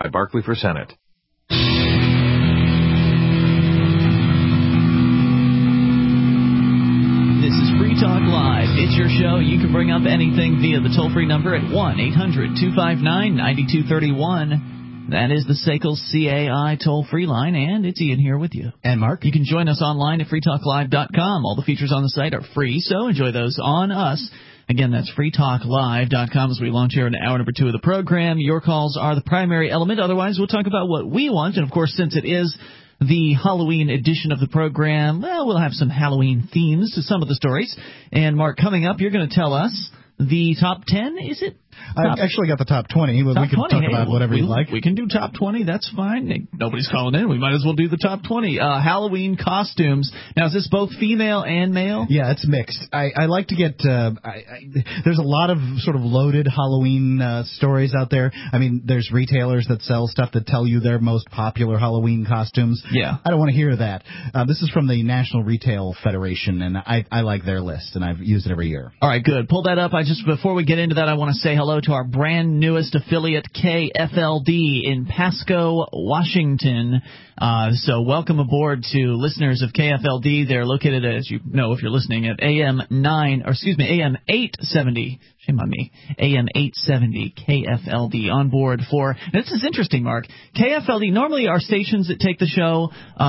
by Barkley for Senate. This is Free Talk Live. It's your show. You can bring up anything via the toll-free number at 1-800-259-9231. That is the SACL CAI toll-free line, and it's Ian here with you. And Mark. You can join us online at freetalklive.com. All the features on the site are free, so enjoy those on us. Again, that's freetalklive.com as we launch here in hour number 2 of the program. Your calls are the primary element. Otherwise, we'll talk about what we want. And, of course, since it is the Halloween edition of the program, well, we'll have some Halloween themes to some of the stories. And, Mark, coming up, you're going to tell us the top 10, is it? I've actually got the top 20. We can talk about whatever you'd like. We can do top 20. That's fine. Nobody's calling in. We might as well do the top 20. Halloween costumes. Now, is this both female and male? Yeah, it's mixed. I like to get there's a lot of sort of loaded Halloween stories out there. I mean, there's retailers that sell stuff that tell you their most popular Halloween costumes. Yeah. I don't want to hear that. This is from the National Retail Federation, and I like their list, and I've used it every year. All right, good. Pull that up. Before we get into that, I want to say hello to our brand newest affiliate, KFLD, in Pasco, Washington. So welcome aboard to listeners of KFLD. They're located, as you know, if you're listening, at AM 870. Shame on me. AM 870 KFLD on board for. Now, this is interesting, Mark. KFLD, normally our stations that take the show,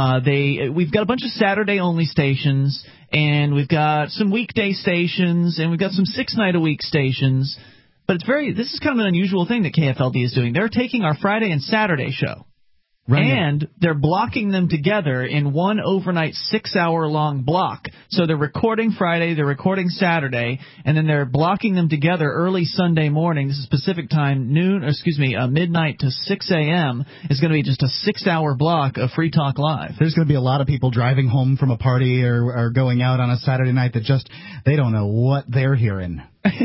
we've got a bunch of Saturday-only stations, and we've got some weekday stations, and we've got some 6-night-a-week stations. But this is kind of an unusual thing that KFLD is doing. They're taking our Friday and Saturday show, right, and they're blocking them together in one overnight 6-hour-long block. So they're recording Friday, they're recording Saturday, and then they're blocking them together early Sunday morning. This is Pacific time, midnight to 6 a.m. is going to be just a 6-hour block of Free Talk Live. There's going to be a lot of people driving home from a party or going out on a Saturday night that they don't know what they're hearing.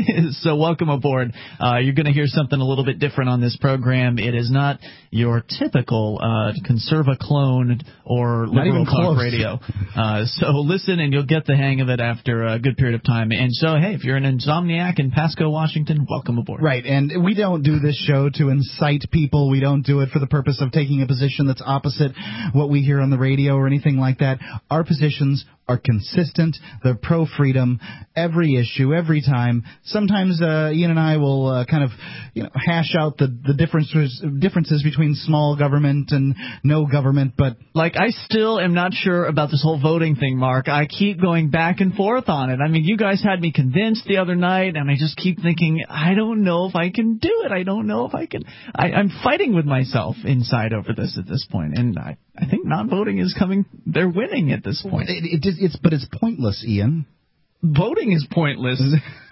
So welcome aboard. You're going to hear something a little bit different on this program. It is not your typical conserva clone or liberal talk radio. So listen and you'll get the hang of it after a good period of time. And so, hey, if you're an insomniac in Pasco, Washington, welcome aboard. Right, and we don't do this show to incite people. We don't do it for the purpose of taking a position that's opposite what we hear on the radio or anything like that. Our positions are consistent. They're pro-freedom, every issue, every time. Sometimes Ian and I will kind of hash out the differences between small government and no government. But I still am not sure about this whole voting thing, Mark. I keep going back and forth on it. I mean, you guys had me convinced the other night, and I just keep thinking, I don't know if I can do it. I don't know if I can. I'm fighting with myself inside over this at this point, and I think not voting is coming. They're winning at this point. But it's pointless, Ian. Voting is pointless.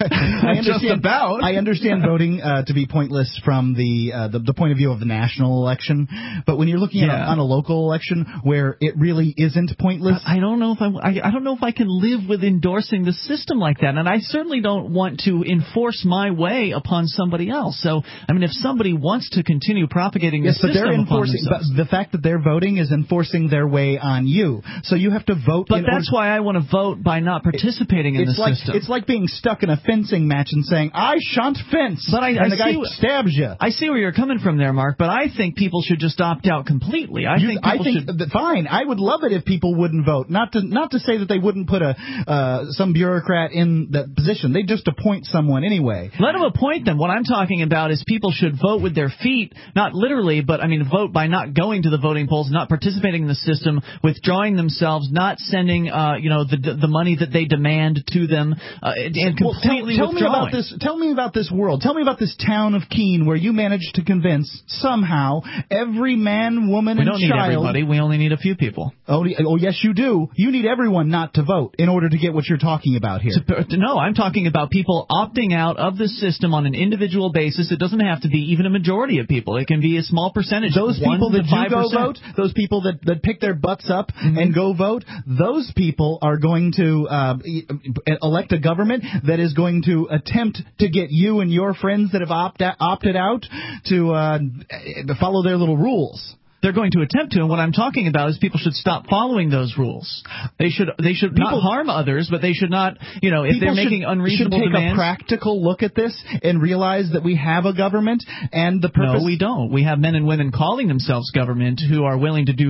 I understand voting to be pointless from the point of view of the national election, but when you're looking at on a local election where it really isn't pointless, I don't know if I can live with endorsing the system like that, and I certainly don't want to enforce my way upon somebody else. So, I mean, if somebody wants to continue propagating the system, but they're enforcing. But the fact that they're voting is enforcing their way on you. So you have to vote. But that's why I want to vote by not participating in the system. It's like being stuck in a fencing match and saying, I shan't fence, and the guy stabs you. I see where you're coming from there, Mark, but I think people should just opt out completely. Fine. I would love it if people wouldn't vote. Not to say that they wouldn't put some bureaucrat in that position. They just appoint someone anyway. Let them appoint them. What I'm talking about is people should vote with their feet, not literally, but I mean vote by not going to the voting polls, not participating in the system, withdrawing themselves, not sending the money that they demand to them. And completely tell me about this. Tell me about this world. Tell me about this town of Keene where you managed to convince somehow every man, woman, and child. We don't need everybody. We only need a few people. Oh, yes, you do. You need everyone not to vote in order to get what you're talking about here. No, I'm talking about people opting out of the system on an individual basis. It doesn't have to be even a majority of people. It can be a small percentage. Those people that do go vote, those people that pick their butts up and go vote, those people are going to elect a government that is going to attempt to get you and your friends that have opted out to follow their little rules. they're going to attempt to. And what I'm talking about is people should stop following those rules. They should not harm others, but they should not, if they're making unreasonable demands. Should take a practical look at this and realize that we have a government and the purpose. No, we don't. We have men and women calling themselves government who are willing to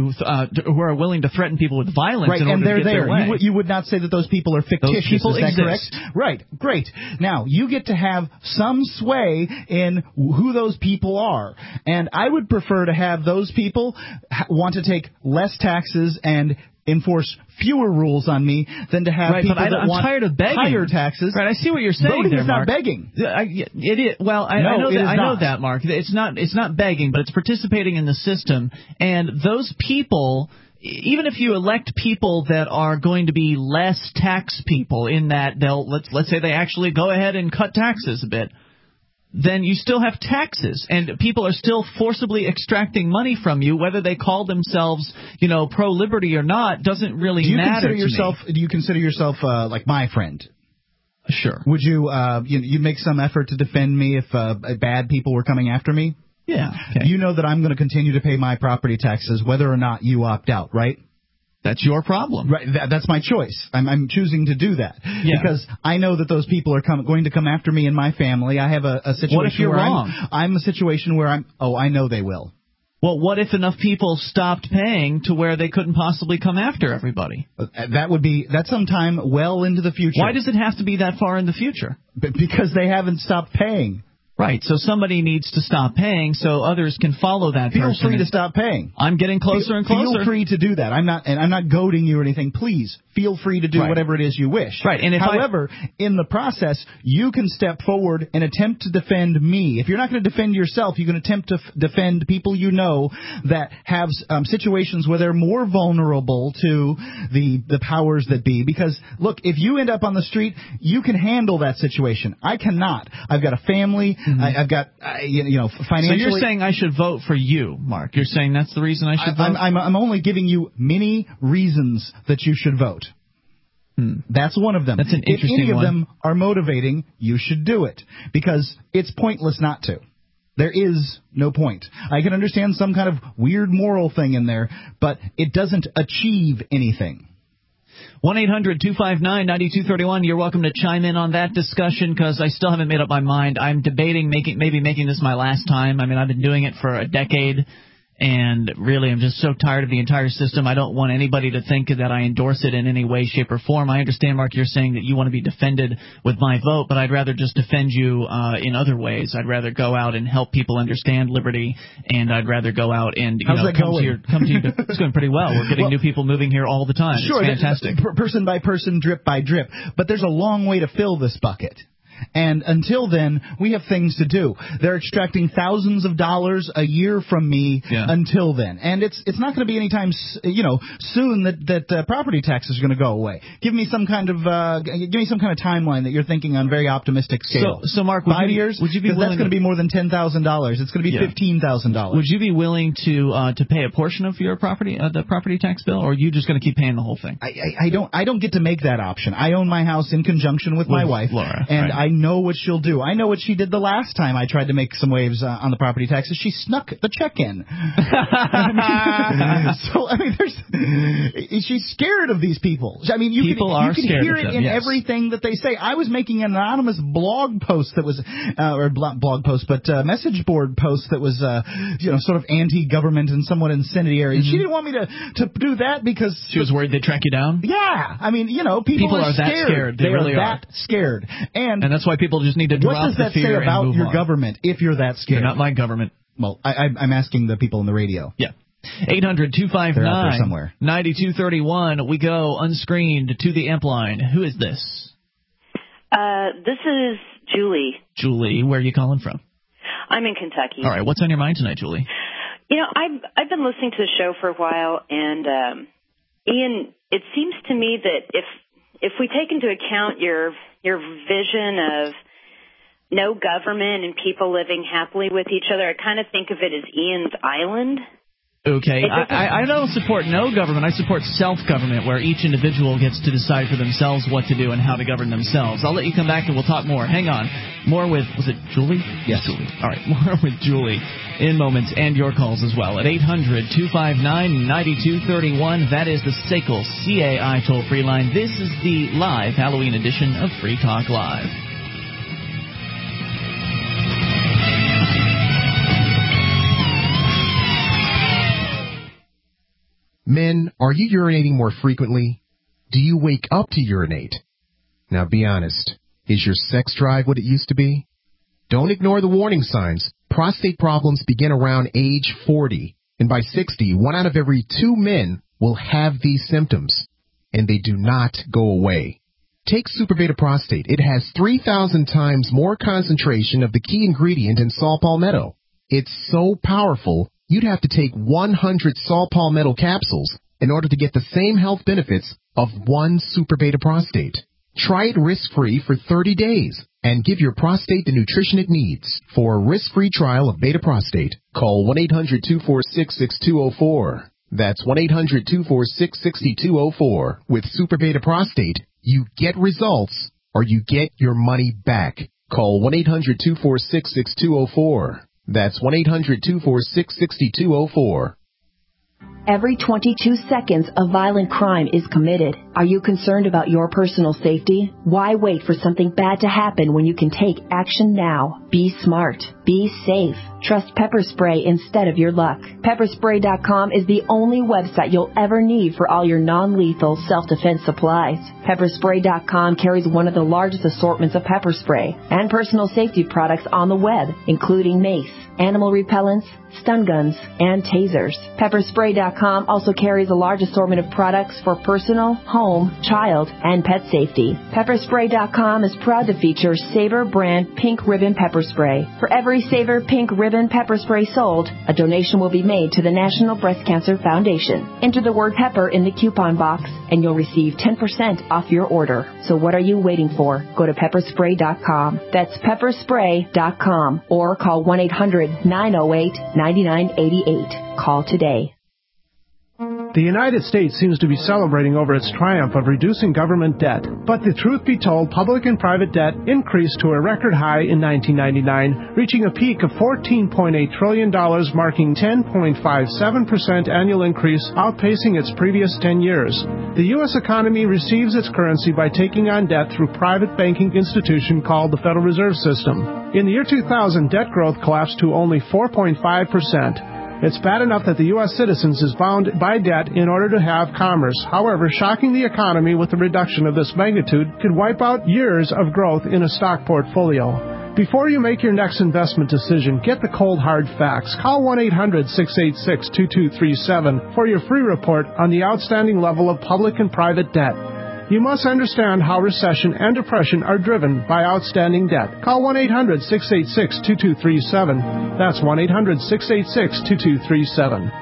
threaten people with violence in order to get their way. You would not say that those people are fictitious. Those people is that exist. Correct? Right. Great. Now, you get to have some sway in who those people are. And I would prefer to have those people want to take less taxes and enforce fewer rules on me than to have people that want tired of begging. Higher taxes. Right, I see what you're saying. Voting there, is Mark. not begging. It is. Well, I know that, Mark. It's not begging, but it's participating in the system. And those people, even if you elect people that are going to be less tax people, in that let's say they actually go ahead and cut taxes a bit, then you still have taxes, and people are still forcibly extracting money from you, whether they call themselves, pro-liberty or not, doesn't really matter to me. Do you consider yourself like my friend? Sure. Would you you'd make some effort to defend me if bad people were coming after me? Yeah. Okay. You know that I'm going to continue to pay my property taxes whether or not you opt out, right? That's your problem. Right, that's my choice. I'm choosing to do that because I know that those people are going to come after me and my family. I have a situation what if you're where wrong? I'm a situation where I know they will. Well, what if enough people stopped paying to where they couldn't possibly come after everybody? That's sometime well into the future. Why does it have to be that far in the future? Because they haven't stopped paying. Right, so somebody needs to stop paying so others can follow that person. Feel free to stop paying. I'm getting closer and closer. Feel free to do that. I'm not goading you or anything. Please, feel free to do whatever it is you wish. Right, and however, in the process, you can step forward and attempt to defend me. If you're not going to defend yourself, you can attempt to defend people you know that have situations where they're more vulnerable to the powers that be. Because, look, if you end up on the street, you can handle that situation. I cannot. I've got a family. I've got, financially. So you're saying I should vote for you, Mark? You're saying that's the reason I should vote? I'm only giving you many reasons that you should vote. That's one of them. That's an interesting one. If any of them are motivating, you should do it because it's pointless not to. There is no point. I can understand some kind of weird moral thing in there, but it doesn't achieve anything. 1-800-259-9231. You're welcome to chime in on that discussion because I still haven't made up my mind. I'm debating maybe making this my last time. I mean, I've been doing it for a decade, and really I'm just so tired of the entire system. I don't want anybody to think that I endorse it in any way, shape, or form. I understand, Mark, you're saying that you want to be defended with my vote, but I'd rather just defend you in other ways. I'd rather go out and help people understand liberty, and I'd rather go out and come to you. It's going pretty well. We're getting new people moving here all the time. Sure, it's fantastic. Person by person, drip by drip. But there's a long way to fill this bucket. And until then, we have things to do. They're extracting thousands of dollars a year from me until then. And it's not going to be anytime soon that property taxes are going to go away. Give me some kind of timeline that you're thinking on very optimistic scale. So Mark, 5 years? Would you be willing? That's going to be more than $10,000. It's going to be $15,000. Would you be willing to pay a portion of your the property tax bill, or are you just going to keep paying the whole thing? I don't get to make that option. I own my house in conjunction with my wife, Laura, and I know what she'll do. I know what she did the last time I tried to make some waves on the property taxes. She snuck the check in. She's scared of these people. I mean, you can hear it in everything that they say. I was making an anonymous blog post that was, message board post that was, sort of anti-government and somewhat incendiary. Mm-hmm. She didn't want me to do that because she was worried they'd track you down. Yeah, I mean, people are that scared. They really are that scared, and that's why people just need to drop the fear and move on. What does that say about your government if you're that scared? They're not my government. Well, I'm asking the people on the radio. Yeah. 800-259-9231. We go unscreened to the amp line. Who is this? This is Julie. Julie, where are you calling from? I'm in Kentucky. All right. What's on your mind tonight, Julie? I've been listening to the show for a while, and Ian, it seems to me that if we take into account your vision of no government and people living happily with each other, I kind of think of it as Ian's Island. Okay. I don't support no government. I support self-government, where each individual gets to decide for themselves what to do and how to govern themselves. I'll let you come back and we'll talk more. Hang on. More with, was it Julie? Yes. Julie. All right, more with Julie in moments, and your calls as well at 800-259-9231. That is the SACL CAI toll-free line. This is the live Halloween edition of Free Talk Live. Men, are you urinating more frequently? Do you wake up to urinate? Now be honest. Is your sex drive what it used to be? Don't ignore the warning signs. Prostate problems begin around age 40, and by 60, 1 out of every 2 men will have these symptoms, and they do not go away. Take Super Beta Prostate. It has 3,000 times more concentration of the key ingredient in saw palmetto. It's so powerful, you'd have to take 100 saw palmetto capsules in order to get the same health benefits of 1 Super Beta Prostate. Try it risk-free for 30 days and give your prostate the nutrition it needs. For a risk-free trial of Beta Prostate, call 1-800-246-6204. That's 1-800-246-6204. With Super Beta Prostate, you get results or you get your money back. Call 1-800-246-6204. That's 1-800-246-6204. Every 22 seconds, a violent crime is committed. Are you concerned about your personal safety? Why wait for something bad to happen when you can take action now? Be smart. Be safe. Trust Pepper Spray instead of your luck. Pepperspray.com is the only website you'll ever need for all your non-lethal self-defense supplies. Pepperspray.com carries one of the largest assortments of pepper spray and personal safety products on the web, including mace, animal repellents, stun guns, and tasers. Pepperspray.com also carries a large assortment of products for personal, home, child, and pet safety. Pepperspray.com is proud to feature Sabre brand Pink Ribbon Pepper Spray. For every Sabre Pink Ribbon Pepper Spray sold, a donation will be made to the National Breast Cancer Foundation. Enter the word pepper in the coupon box, and you'll receive 10% off your order. So what are you waiting for? Go to pepperspray.com. That's pepperspray.com, or call 1-800-908-9988. Call today. The United States seems to be celebrating over its triumph of reducing government debt. But the truth be told, public and private debt increased to a record high in 1999, reaching a peak of $14.8 trillion, marking 10.57% annual increase, outpacing its previous 10 years. The U.S. economy receives its currency by taking on debt through private banking institution called the Federal Reserve System. In the year 2000, debt growth collapsed to only 4.5%. It's bad enough that the U.S. citizens is bound by debt in order to have commerce. However, shocking the economy with a reduction of this magnitude could wipe out years of growth in a stock portfolio. Before you make your next investment decision, get the cold hard facts. Call 1-800-686-2237 for your free report on the outstanding level of public and private debt. You must understand how recession and depression are driven by outstanding debt. Call 1-800-686-2237. That's 1-800-686-2237.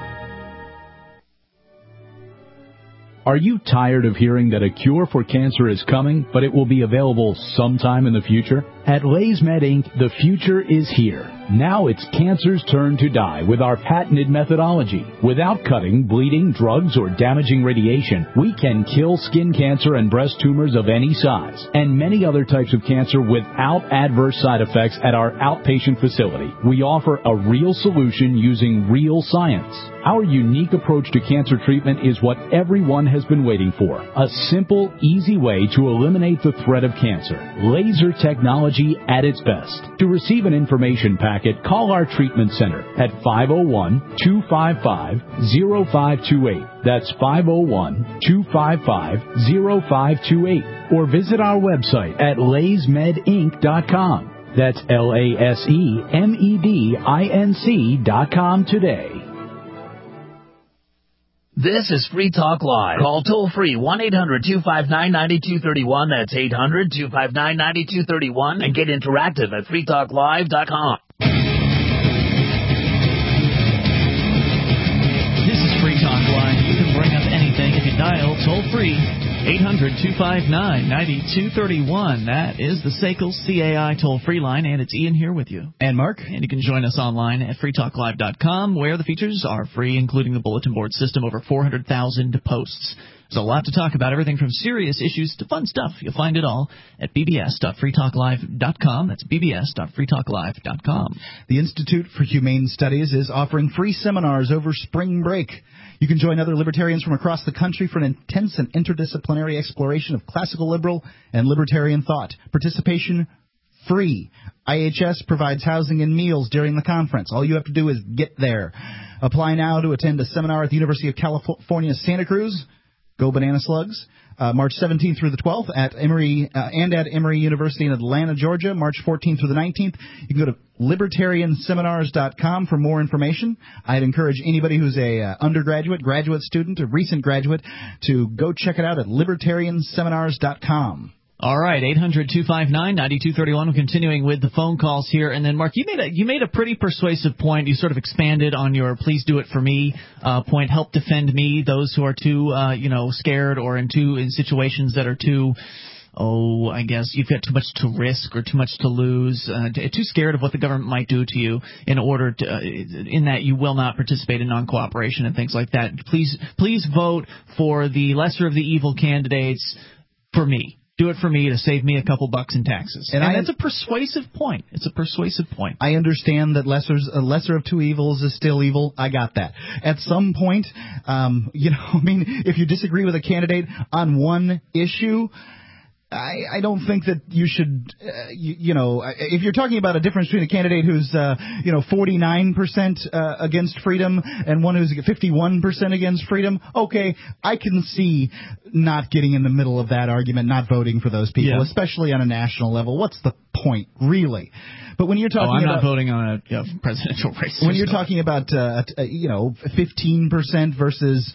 Are you tired of hearing that a cure for cancer is coming, but it will be available sometime in the future? At LaysMed Inc., the future is here. Now it's cancer's turn to die with our patented methodology. Without cutting, bleeding, drugs, or damaging radiation, we can kill skin cancer and breast tumors of any size, and many other types of cancer without adverse side effects at our outpatient facility. We offer a real solution using real science. Our unique approach to cancer treatment is what everyone has been waiting for. A simple, easy way to eliminate the threat of cancer. Laser technology at its best. To receive an information packet, call our treatment center at 501-255-0528. That's 501-255-0528. Or visit our website at laysmedinc.com. That's LASEMEDINC.com today. This is Free Talk Live. Call toll-free 1-800-259-9231. That's 800-259-9231. And get interactive at freetalklive.com. This is Free Talk Live. You can bring up anything if you dial toll-free 800-259-9231. That is the SACL CAI toll-free line, and it's Ian here with you. And Mark. And you can join us online at freetalklive.com, where the features are free, including the bulletin board system, over 400,000 posts There's a lot to talk about, everything from serious issues to fun stuff. You'll find it all at bbs.freetalklive.com. That's bbs.freetalklive.com. The Institute for Humane Studies is offering free seminars over spring break. You can join other libertarians from across the country for an intense and interdisciplinary exploration of classical liberal and libertarian thought. Participation free. IHS provides housing and meals during the conference. All you have to do is get there. Apply now to attend a seminar at the University of California, Santa Cruz. Go Banana Slugs. March 17th through the 12th at Emory and at Emory University in Atlanta, Georgia, March 14th through the 19th. You can go to libertarianseminars.com for more information. I'd encourage anybody who's a undergraduate, graduate student, or recent graduate to go check it out at libertarianseminars.com. All right, 800-259-9231. We're continuing with the phone calls here. And then, Mark, you made a pretty persuasive point. You sort of expanded on your please do it for me point, help defend me, those who are too, scared or in situations that are too, I guess you've got too much to risk or too much to lose, too scared of what the government might do to you in order to, in that you will not participate in non-cooperation and things like that. Please vote for the lesser of the evil candidates for me. Do it for me to save me a couple bucks in taxes. And that's a persuasive point. It's a persuasive point. I understand that lesser of two evils is still evil. I got that. At some point, if you disagree with a candidate on one issue, I don't think that you should, if you're talking about a difference between a candidate who's, 49% against freedom and one who's 51% against freedom, okay, I can see not getting in the middle of that argument, not voting for those people, especially on a national level. What's the point, really? But when you're talking I'm not voting on a presidential race. When you're talking about, 15% versus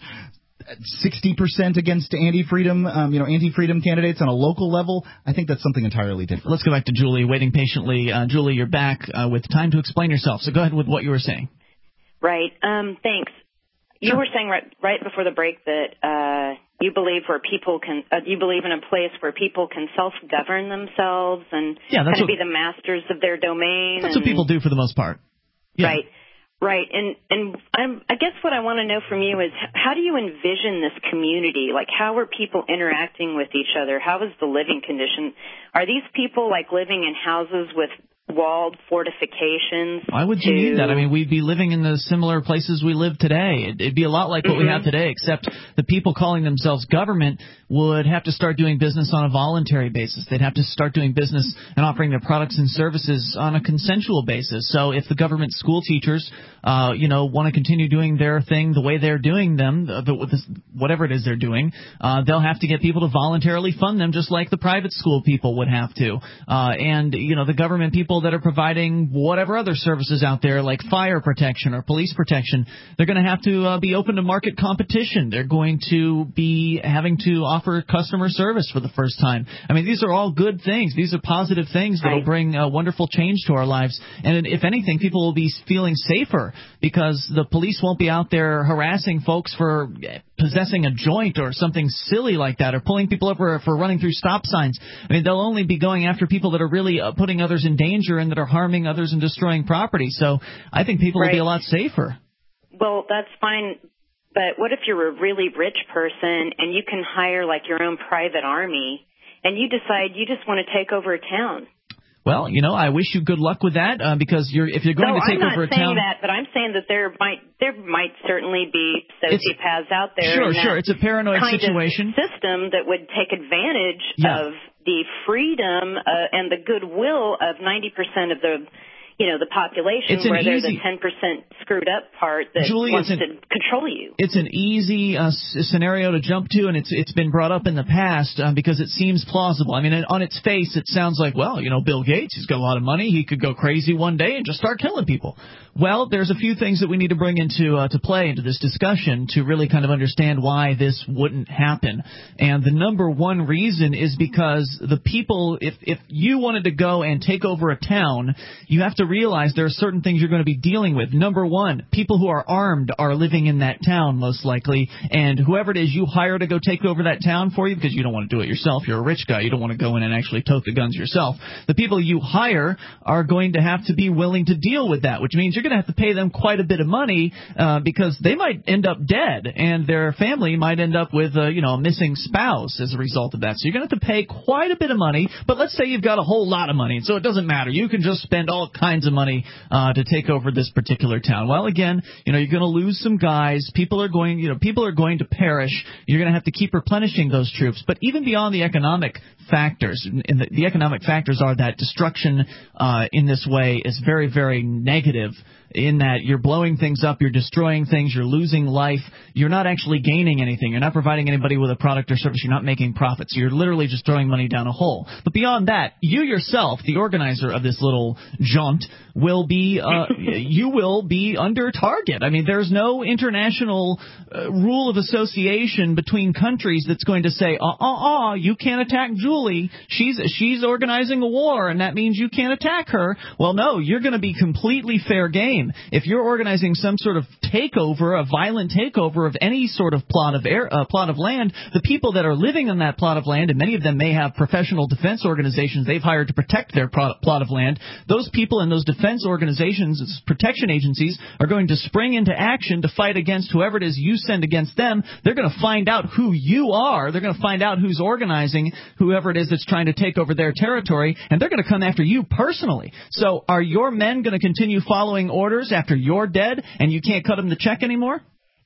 60% against anti-freedom candidates on a local level, I think that's something entirely different. Let's go back to Julie, waiting patiently. Julie, you're back with time to explain yourself. So go ahead with what you were saying. Right. Thanks. You were saying right before the break that you believe you believe in a place where people can self-govern themselves and kind of be the masters of their domain. That's what people do for the most part. Yeah. Right. Right, and I guess what I want to know from you is how do you envision this community? Like, how are people interacting with each other? How is the living condition? Are these people like living in houses with walled fortifications? Why would you need that? I mean, we'd be living in the similar places we live today. It'd be a lot like what we have today, except the people calling themselves government would have to start doing business on a voluntary basis. They'd have to start doing business and offering their products and services on a consensual basis. So if the government school teachers, want to continue doing their thing the way they're doing them, whatever it is they're doing, they'll have to get people to voluntarily fund them just like the private school people would have to. The government people that are providing whatever other services out there like fire protection or police protection, they're going to have to be open to market competition. They're going to be having to offer customer service for the first time. I mean, these are all good things. These are positive things that will bring wonderful change to our lives. And if anything, people will be feeling safer because the police won't be out there harassing folks for possessing a joint or something silly like that, or pulling people over for running through stop signs. I mean, they'll only be going after people that are really putting others in danger and that are harming others and destroying property. So I think people will be a lot safer. Well, that's fine. But what if you're a really rich person and you can hire like your own private army and you decide you just want to take over a town? Well, I wish you good luck with that because if you're going to take over a town. I'm not saying that, but I'm saying that there might certainly be sociopaths out there. Sure. It's a paranoid situation. System that would take advantage of the freedom and the goodwill of 90% of the population, where there's a 10% screwed up part that wants to control you. It's an easy scenario to jump to, and it's been brought up in the past because it seems plausible. I mean, on its face, it sounds like, well, Bill Gates, he's got a lot of money. He could go crazy one day and just start killing people. Well, there's a few things that we need to bring into play into this discussion to really kind of understand why this wouldn't happen. And the number one reason is because the people, if you wanted to go and take over a town, you have to to realize there are certain things you're going to be dealing with. Number one, people who are armed are living in that town, most likely, and whoever it is you hire to go take over that town for you, because you don't want to do it yourself, you're a rich guy, you don't want to go in and actually tote the guns yourself. The people you hire are going to have to be willing to deal with that, which means you're going to have to pay them quite a bit of money because they might end up dead, and their family might end up with a missing spouse as a result of that. So you're going to have to pay quite a bit of money, but let's say you've got a whole lot of money, so it doesn't matter. You can just spend all kinds of money to take over this particular town. Well, again, you're going to lose some guys. People are going to perish. You're going to have to keep replenishing those troops. But even beyond the economic factors, and the economic factors are that destruction in this way is very, very negative, in that you're blowing things up, you're destroying things, you're losing life, you're not actually gaining anything, you're not providing anybody with a product or service, you're not making profits, you're literally just throwing money down a hole. But beyond that, you yourself, the organizer of this little jaunt, will be you will be under target. I mean, there's no international rule of association between countries that's going to say, you can't attack Julie, she's organizing a war, and that means you can't attack her. Well, no, you're going to be completely fair game. If you're organizing some sort of takeover, a violent takeover of any sort of plot of land, the people that are living on that plot of land, and many of them may have professional defense organizations they've hired to protect their plot of land, those people in those defense organizations, protection agencies, are going to spring into action to fight against whoever it is you send against them. They're going to find out who you are. They're going to find out who's organizing whoever it is that's trying to take over their territory, and they're going to come after you personally. So are your men going to continue following orders after you're dead and you can't cut them the check anymore?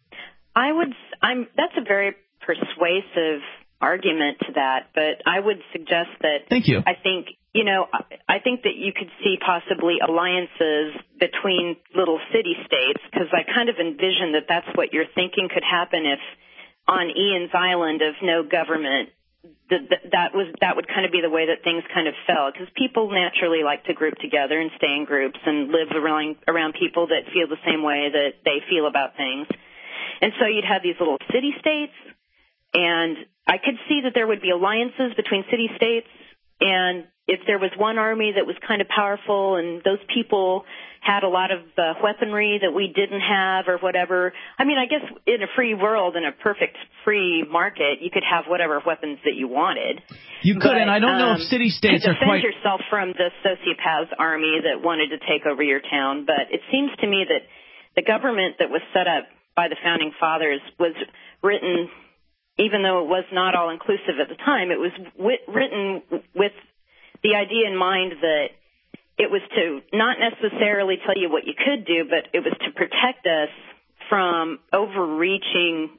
That's a very persuasive argument to that, but I would suggest that. Thank you. I think that you could see possibly alliances between little city-states, because I kind of envision that that's what you're thinking could happen if on Ian's Island of no government, that would kind of be the way that things kind of fell, because people naturally like to group together and stay in groups and live around people that feel the same way that they feel about things. And so you'd have these little city-states, and I could see that there would be alliances between city-states, and if there was one army that was kind of powerful and those people had a lot of weaponry that we didn't have or whatever. I mean, I guess in a free world, in a perfect free market, you could have whatever weapons that you wanted. You could, and I don't know if city-states are quite... defend yourself from the sociopath army that wanted to take over your town. But it seems to me that the government that was set up by the Founding Fathers was written, even though it was not all-inclusive at the time, it was written with the idea in mind that it was to not necessarily tell you what you could do, but it was to protect us from overreaching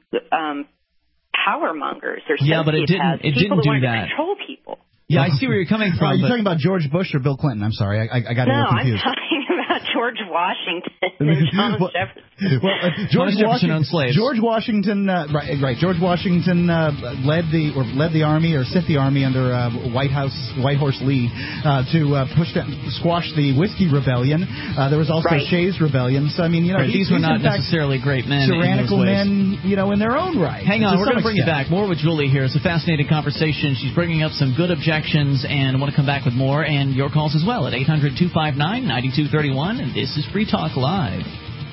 power mongers or yeah, but it didn't do that. To control people. Yeah, I see where you're coming from. Are you talking about George Bush or Bill Clinton? I'm sorry, I got a little confused. No, I'm talking about George Washington and Thomas Jefferson. George Washington, right. George Washington led the army or sent the army under White Horse Lee to squash the Whiskey Rebellion. There was also Shays' Rebellion. So I mean, these were not necessarily great men. Tyrannical men, in their own right. Hang on, we're going to bring you back. More with Julie here. It's a fascinating conversation. She's bringing up some good objections, and I want to come back with more and your calls as well at 800-259-9231. And this is Free Talk Live.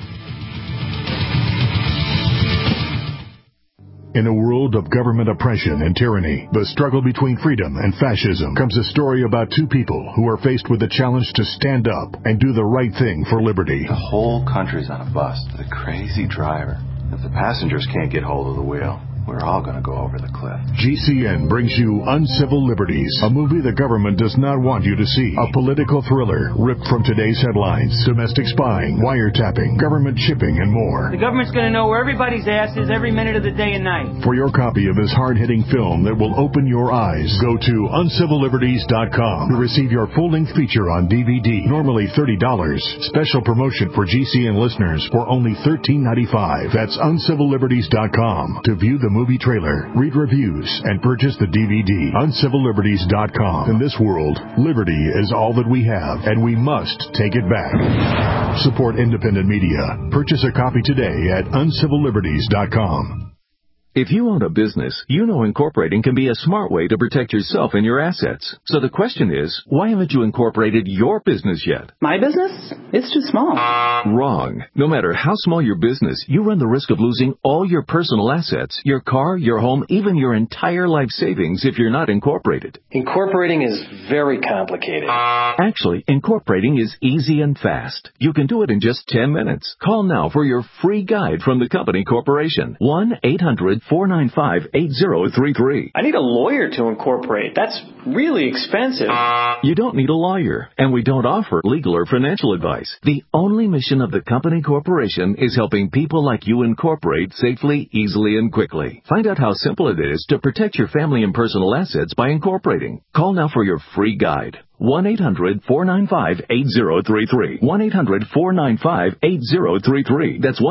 In a world of government oppression and tyranny, the struggle between freedom and fascism, comes a story about two people who are faced with the challenge to stand up and do the right thing for liberty. The whole country's on a bus with a crazy driver. If the passengers can't get hold of the wheel, we're all going to go over the cliff. GCN brings you Uncivil Liberties, a movie the government does not want you to see. A political thriller ripped from today's headlines. Domestic spying, wiretapping, government shipping, and more. The government's going to know where everybody's ass is every minute of the day and night. For your copy of this hard-hitting film that will open your eyes, go to uncivilliberties.com to receive your full-length feature on DVD. Normally $30. Special promotion for GCN listeners for only $13.95. That's uncivilliberties.com to view the movie trailer, read reviews, and purchase the DVD. uncivilliberties.com. In this world, liberty is all that we have, and we must take it back. Support independent media. Purchase a copy today at uncivilliberties.com. If you own a business, you know incorporating can be a smart way to protect yourself and your assets. So the question is, why haven't you incorporated your business yet? My business? It's too small. Wrong. No matter how small your business, you run the risk of losing all your personal assets, your car, your home, even your entire life savings if you're not incorporated. Incorporating is very complicated. Actually, incorporating is easy and fast. You can do it in just 10 minutes. Call now for your free guide from the company corporation. 1-800-495-8033. I need a lawyer to incorporate. That's really expensive. You don't need a lawyer, and we don't offer legal or financial advice. The only mission of the company corporation is helping people like you incorporate safely, easily, and quickly. Find out how simple it is to protect your family and personal assets by incorporating. Call now for your free guide. 1-800-495-8033. 1-800-495-8033. That's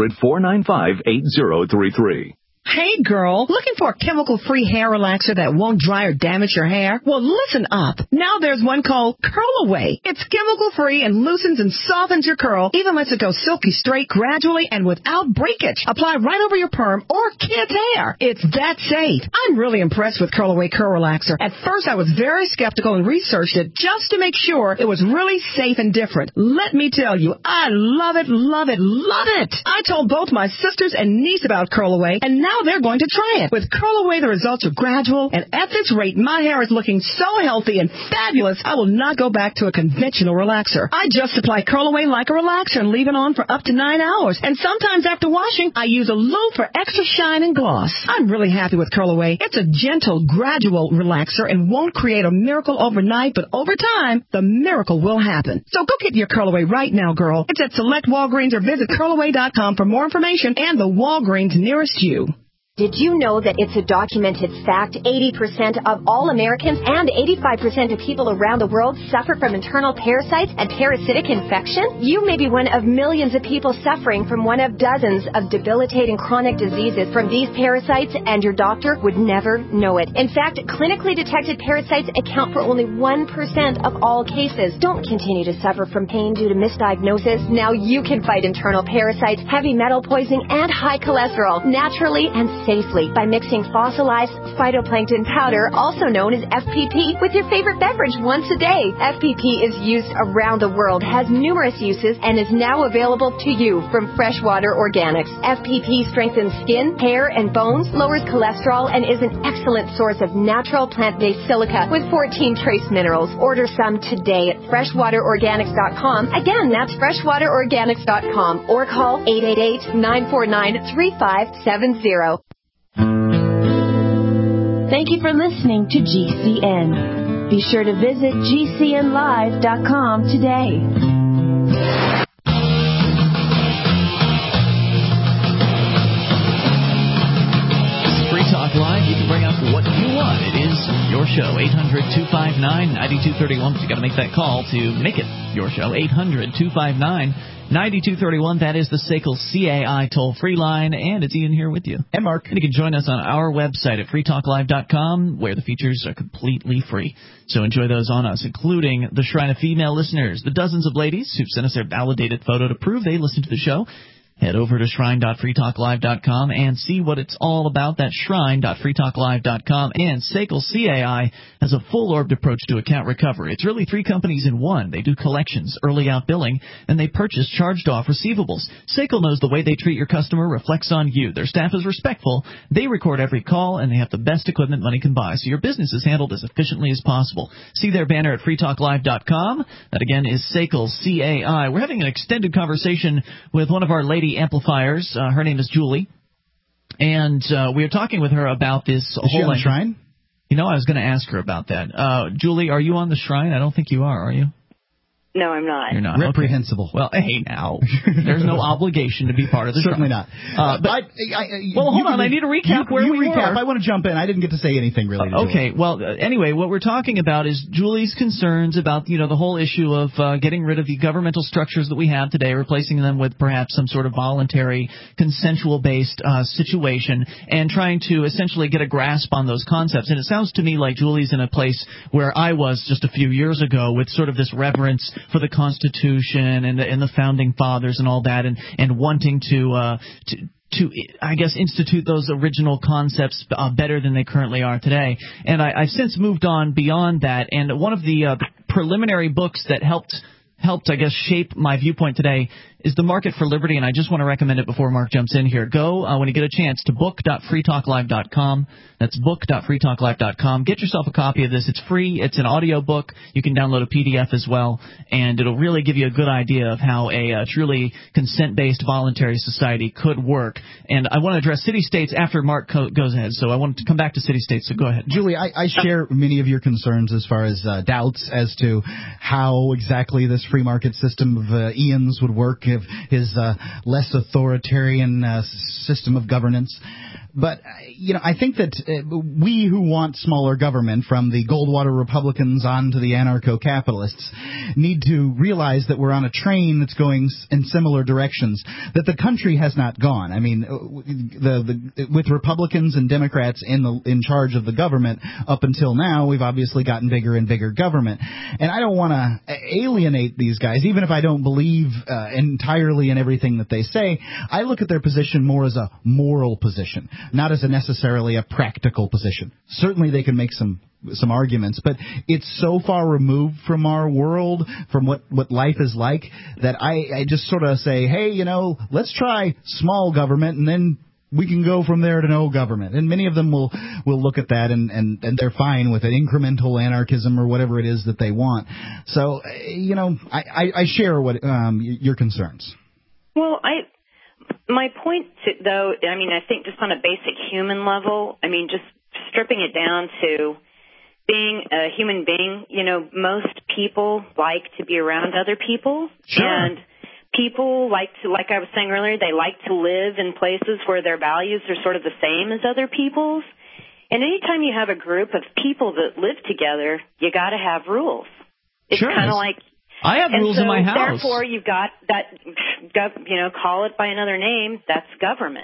1-800-495-8033. Hey girl, looking for a chemical-free hair relaxer that won't dry or damage your hair? Well, listen up. Now there's one called Curl Away. It's chemical-free and loosens and softens your curl, even lets it go silky straight gradually and without breakage. Apply right over your perm or kids' hair. It's that safe. I'm really impressed with Curl Away Curl Relaxer. At first, I was very skeptical and researched it just to make sure it was really safe and different. Let me tell you, I love it, love it, love it. I told both my sisters and niece about Curl Away, and now they're going to try it. With Curl Away, the results are gradual, and at this rate, my hair is looking so healthy and fabulous, I will not go back to a conventional relaxer. I just apply Curl Away like a relaxer and leave it on for up to 9 hours. And sometimes after washing, I use a loop for extra shine and gloss. I'm really happy with Curl Away. It's a gentle, gradual relaxer and won't create a miracle overnight, but over time, the miracle will happen. So go get your Curl Away right now, girl. It's at select Walgreens or visit curlaway.com for more information and the Walgreens nearest you. Did you know that it's a documented fact 80% of all Americans and 85% of people around the world suffer from internal parasites and parasitic infection? You may be one of millions of people suffering from one of dozens of debilitating chronic diseases from these parasites, and your doctor would never know it. In fact, clinically detected parasites account for only 1% of all cases. Don't continue to suffer from pain due to misdiagnosis. Now you can fight internal parasites, heavy metal poisoning, and high cholesterol naturally and safely by mixing fossilized phytoplankton powder, also known as FPP, with your favorite beverage once a day. FPP is used around the world, has numerous uses, and is now available to you from Freshwater Organics. FPP strengthens skin, hair, and bones, lowers cholesterol, and is an excellent source of natural plant-based silica with 14 trace minerals. Order some today at freshwaterorganics.com. Again, that's freshwaterorganics.com, or call 888-949-3570. Thank you for listening to GCN. Be sure to visit GCNlive.com today. Free Talk Live. You can bring up what you want. It is your show. 800-259-9231. But you got to make that call to make it your show. 800-259-9231. That is the SACL CAI toll-free line, and it's Ian here with you. And Mark. And you can join us on our website at freetalklive.com, where the features are completely free. So enjoy those on us, including the Shrine of Female listeners, the dozens of ladies who've sent us their validated photo to prove they listen to the show. Head over to shrine.freetalklive.com and see what it's all about. That's shrine.freetalklive.com. And SACL CAI has a full-orbed approach to account recovery. It's really three companies in one. They do collections, early out billing, and they purchase charged-off receivables. SACL knows the way they treat your customer reflects on you. Their staff is respectful. They record every call, and they have the best equipment money can buy, so your business is handled as efficiently as possible. See their banner at freetalklive.com. That, again, is SACL CAI. We're having an extended conversation with one of our lady amplifiers. Her name is Julie, and we are talking with her about this Is she on the Shrine? You know, I was going to ask her about that. Julie, are you on the Shrine? I don't think you are you? No, I'm not. You're not. Reprehensible. Okay. Well, hey, now. There's no obligation to be part of the Certainly Shrine. not. Well, hold on. I need to recap where we were. I want to jump in. I didn't get to say anything, really. Okay. Well, anyway, what we're talking about is Julie's concerns about, the whole issue of getting rid of the governmental structures that we have today, replacing them with perhaps some sort of voluntary, consensual-based situation, and trying to essentially get a grasp on those concepts. And it sounds to me like Julie's in a place where I was just a few years ago, with sort of this reverence for the Constitution and the Founding Fathers and all that, and wanting to I guess, institute those original concepts better than they currently are today. And I've since moved on beyond that. And one of the preliminary books that helped, I guess, shape my viewpoint today is The Market for Liberty, and I just want to recommend it before Mark jumps in here. Go, when you get a chance, to book.freetalklive.com. That's book.freetalklive.com. Get yourself a copy of this. It's free. It's an audio book. You can download a PDF as well, and it'll really give you a good idea of how a truly consent-based voluntary society could work. And I want to address city-states after Mark goes ahead, so I want to come back to city-states, so go ahead. Julie, I share many of your concerns as far as doubts as to how exactly this free market system of Ian's would work, if his less authoritarian system of governance. But, I think that we who want smaller government, from the Goldwater Republicans on to the anarcho-capitalists, need to realize that we're on a train that's going in similar directions, that the country has not gone. I mean, with Republicans and Democrats in charge of the government up until now, we've obviously gotten bigger and bigger government. And I don't want to alienate these guys, even if I don't believe entirely in everything that they say. I look at their position more as a moral position, not as necessarily a practical position. Certainly they can make some arguments, but it's so far removed from our world, from what life is like, that I just sort of say, hey, let's try small government, and then we can go from there to no government. And many of them will look at that, and they're fine with it, incremental anarchism or whatever it is that they want. So, I share what your concerns. Well, my point, though, I think just on a basic human level, just stripping it down to being a human being, most people like to be around other people. Sure. And people like I was saying earlier, they like to live in places where their values are sort of the same as other people's. And anytime you have a group of people that live together, you got to have rules. It's kind of like... I have rules in my house. Therefore, you've got that, call it by another name, that's government.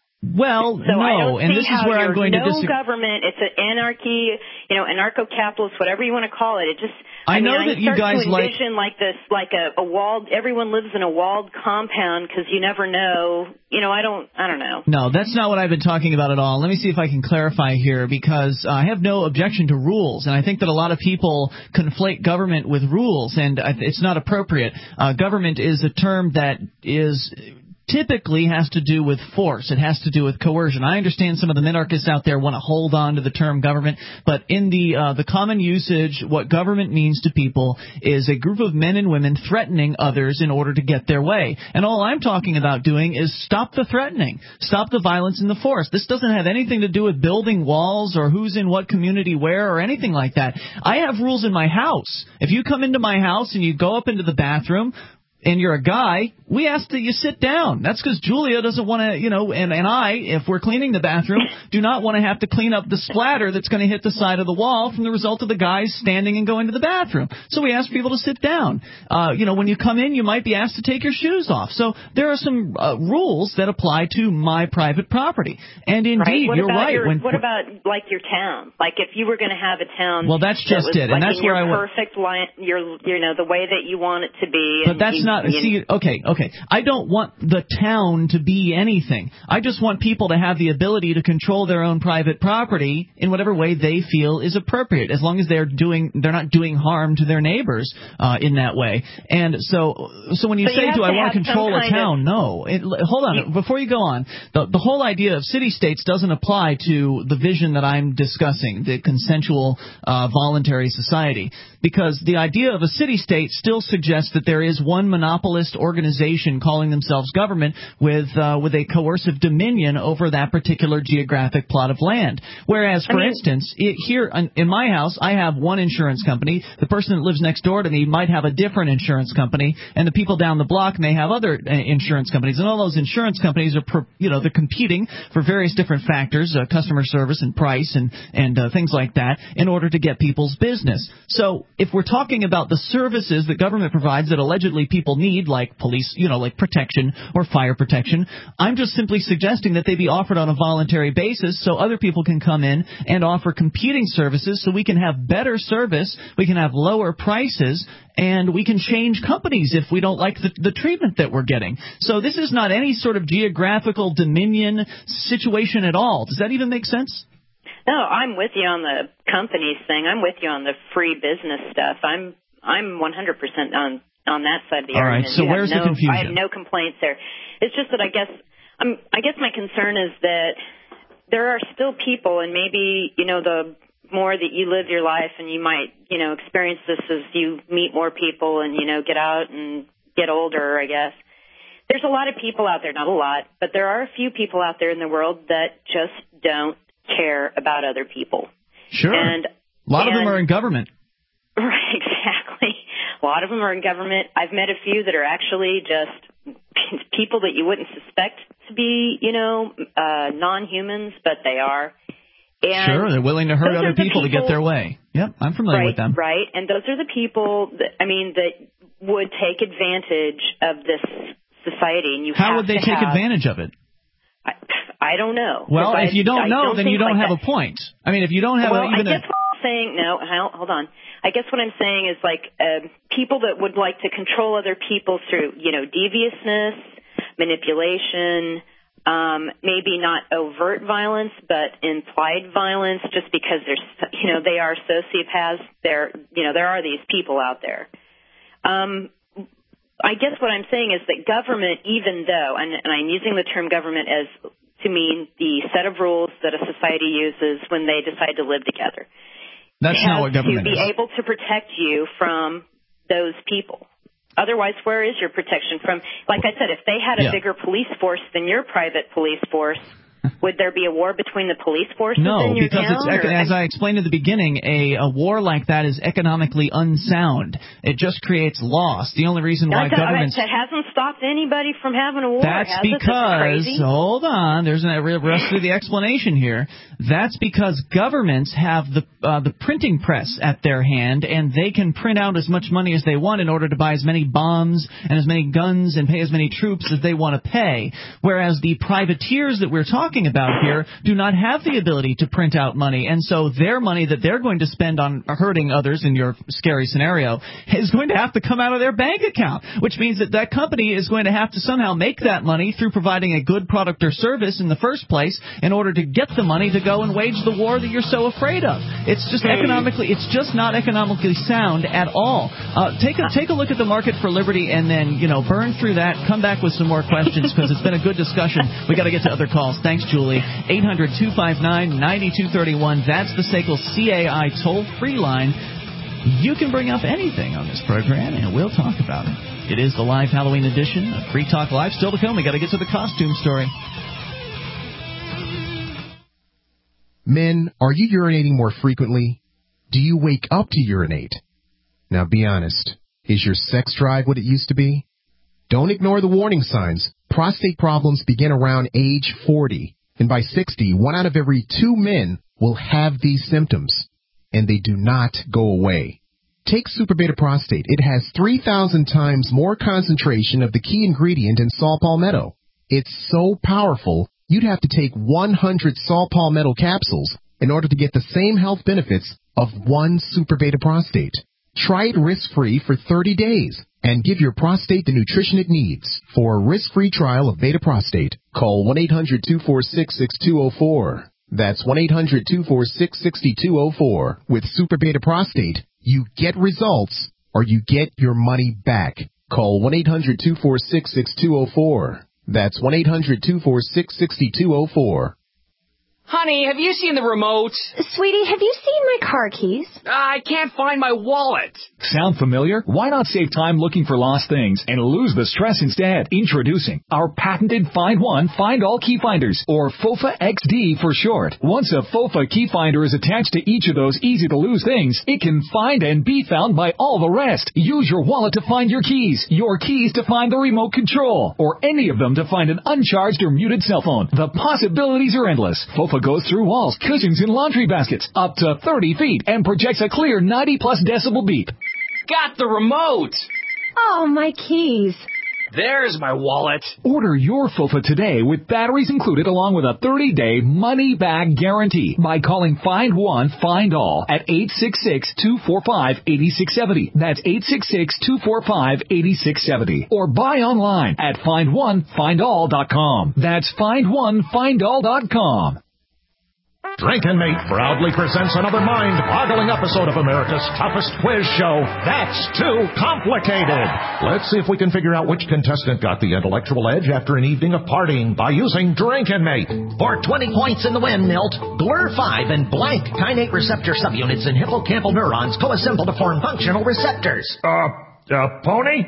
Well, so no, and this is where I'm going to disagree. No government, it's an anarchy, anarcho-capitalist, whatever you want to call it. It just, I know that you guys envision like this, like a walled, everyone lives in a walled compound because you never know, I don't know. No, that's not what I've been talking about at all. Let me see if I can clarify here, because I have no objection to rules, and I think that a lot of people conflate government with rules, and it's not appropriate. Government is a term that is... typically has to do with force. It has to do with coercion. I understand some of the minarchists out there want to hold on to the term government, but in the common usage, what government means to people is a group of men and women threatening others in order to get their way. And all I'm talking about doing is stop the threatening, stop the violence and the force. This doesn't have anything to do with building walls or who's in what community where or anything like that. I have rules in my house. If you come into my house and you go up into the bathroom, and you're a guy, we ask that you sit down. That's because Julia doesn't want to, and I, if we're cleaning the bathroom, do not want to have to clean up the splatter that's going to hit the side of the wall from the result of the guys standing and going to the bathroom. So we ask people to sit down. When you come in, you might be asked to take your shoes off. So there are some rules that apply to my private property. And indeed, you're right. What about, like, your town? Like, if you were going to have a town... Well, that's just it. And that's where I want... perfect line, the way that you want it to be. But that's not... See, okay. I don't want the town to be anything. I just want people to have the ability to control their own private property in whatever way they feel is appropriate, as long as they're not doing harm to their neighbors in that way. And so when you say, do I want to control a town? No. Hold on. Before you go on, the whole idea of city-states doesn't apply to the vision that I'm discussing, the consensual voluntary society, because the idea of a city-state still suggests that there is one monopolist organization calling themselves government with a coercive dominion over that particular geographic plot of land. Whereas, for instance, here in my house, I have one insurance company. The person that lives next door to me might have a different insurance company, and the people down the block may have other insurance companies. And all those insurance companies are, they're competing for various different factors, customer service and price and things like that, in order to get people's business. So if we're talking about the services that government provides that allegedly people need, like police like protection or fire protection. I'm just simply suggesting that they be offered on a voluntary basis so other people can come in and offer competing services so we can have better service, we can have lower prices, and we can change companies if we don't like the treatment that we're getting. So this is not any sort of geographical dominion situation at all. Does that even make sense? No, I'm with you on the companies thing. I'm with you on the free business stuff. I'm 100% on that side of the argument. All right, so where's the confusion? I have no complaints there. It's just that I guess my concern is that there are still people, and maybe, the more that you live your life and you might, experience this as you meet more people and, get out and get older, I guess. There's a lot of people out there, not a lot, but there are a few people out there in the world that just don't care about other people. Sure. And a lot of them are in government. Right, exactly. A lot of them are in government. I've met a few that are actually just people that you wouldn't suspect to be, non-humans, but they are. And sure, they're willing to hurt other people to get their way. Yep, I'm familiar with them. Right, and those are the people that would take advantage of this society. And how would they take advantage of it? I don't know. Well, if you don't know, then you don't have a point. I mean, if you don't have I guess what I'm saying, no, hold on. I guess what I'm saying is people that would like to control other people through, deviousness, manipulation, maybe not overt violence, but implied violence, just because they are sociopaths. There are these people out there. I guess what I'm saying is that government, even though, and I'm using the term government as to mean the set of rules that a society uses when they decide to live together. That's not what government is. To be able to protect you from those people. Otherwise, where is your protection from? Like I said, if they had a bigger police force than your private police force, would there be a war between the police forces in your town? No, because as I explained at the beginning, a war like that is economically unsound. It just creates loss. The only reason why governments... It hasn't stopped anybody from having a war, That's because... Hold on. There's the rest of the explanation here. That's because governments have the printing press at their hand, and they can print out as much money as they want in order to buy as many bombs and as many guns and pay as many troops as they want to pay. Whereas the privateers that we're talking about here do not have the ability to print out money, and so their money that they're going to spend on hurting others in your scary scenario is going to have to come out of their bank account, which means that company is going to have to somehow make that money through providing a good product or service in the first place in order to get the money to go and wage the war that you're so afraid of. It's just not economically sound at all. Take a look at the market for liberty and then, burn through that, come back with some more questions because it's been a good discussion. We got to get to other calls. Thanks, Julie. 800-259-9231. That's the SACL CAI toll-free line. You can bring up anything on this program, and we'll talk about it. It is the live Halloween edition of Free Talk Live. Still to come, we got to get to the costume story. Men, are you urinating more frequently? Do you wake up to urinate? Now be honest. Is your sex drive what it used to be? Don't ignore the warning signs. Prostate problems begin around age 40. And by 60, 1 out of every 2 men will have these symptoms. And they do not go away. Take Super Beta Prostate. It has 3,000 times more concentration of the key ingredient in saw palmetto. It's so powerful, you'd have to take 100 saw palmetto capsules in order to get the same health benefits of 1 Super Beta Prostate. Try it risk-free for 30 days and give your prostate the nutrition it needs. For a risk-free trial of Beta Prostate, call 1-800-246-6204. That's 1-800-246-6204. With Super Beta Prostate, you get results or you get your money back. Call 1-800-246-6204. That's 1-800-246-6204. Honey, have you seen the remote? Sweetie, have you seen my car keys? I can't find my wallet. Sound familiar? Why not save time looking for lost things and lose the stress instead? Introducing our patented Find One, Find All Key Finders, or FOFA XD for short. Once a FOFA key finder is attached to each of those easy-to-lose things, it can find and be found by all the rest. Use your wallet to find your keys to find the remote control, or any of them to find an uncharged or muted cell phone. The possibilities are endless. FOFA goes through walls, cushions, and laundry baskets up to 30 feet and projects a clear 90-plus decibel beep. Got the remote! Oh, my keys. There's my wallet. Order your FUFA today with batteries included along with a 30-day money-back guarantee by calling Find One, Find All at 866-245-8670. That's 866-245-8670. Or buy online at FindOneFindAll.com. That's FindOneFindAll.com. Drinkin' Mate proudly presents another mind-boggling episode of America's toughest quiz show, That's Too Complicated. Let's see if we can figure out which contestant got the intellectual edge after an evening of partying by using Drinkin' Mate. For 20 points in the win, Milt, GLUR5 and blank kainate receptor subunits in hippocampal neurons coassemble to form functional receptors. Pony?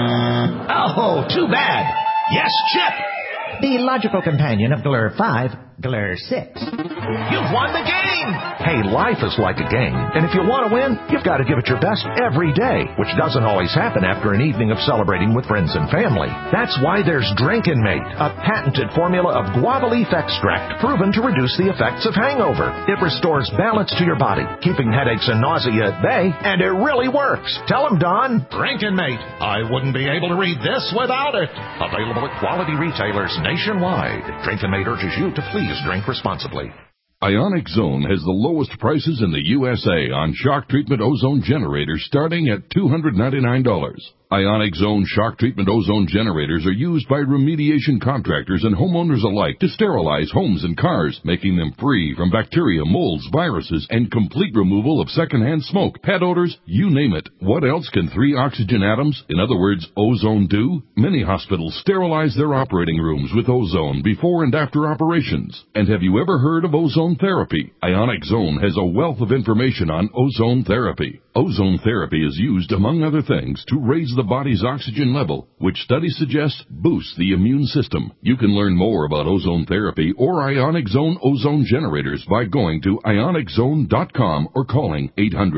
Oh, too bad. Yes, Chip. The logical companion of GLUR5, GLUR6. You've won the game! Hey, life is like a game, and if you want to win, you've got to give it your best every day, which doesn't always happen after an evening of celebrating with friends and family. That's why there's Drinkin' Mate, a patented formula of guava leaf extract proven to reduce the effects of hangover. It restores balance to your body, keeping headaches and nausea at bay, and it really works. Tell them, Don. Drinkin' Mate. I wouldn't be able to read this without it. Available at quality retailers nationwide. Drinkin' Mate urges you to please drink responsibly. Ionic Zone has the lowest prices in the USA on shock treatment ozone generators starting at $299. Ionic Zone shock treatment ozone generators are used by remediation contractors and homeowners alike to sterilize homes and cars, making them free from bacteria, molds, viruses, and complete removal of secondhand smoke, pet odors, you name it. What else can 3 oxygen atoms, in other words, ozone, do? Many hospitals sterilize their operating rooms with ozone before and after operations. And have you ever heard of ozone therapy? Ionic Zone has a wealth of information on ozone therapy. Ozone therapy is used, among other things, to raise the body's oxygen level, which studies suggest boosts the immune system. You can learn more about ozone therapy or Ionic Zone ozone generators by going to ioniczone.com or calling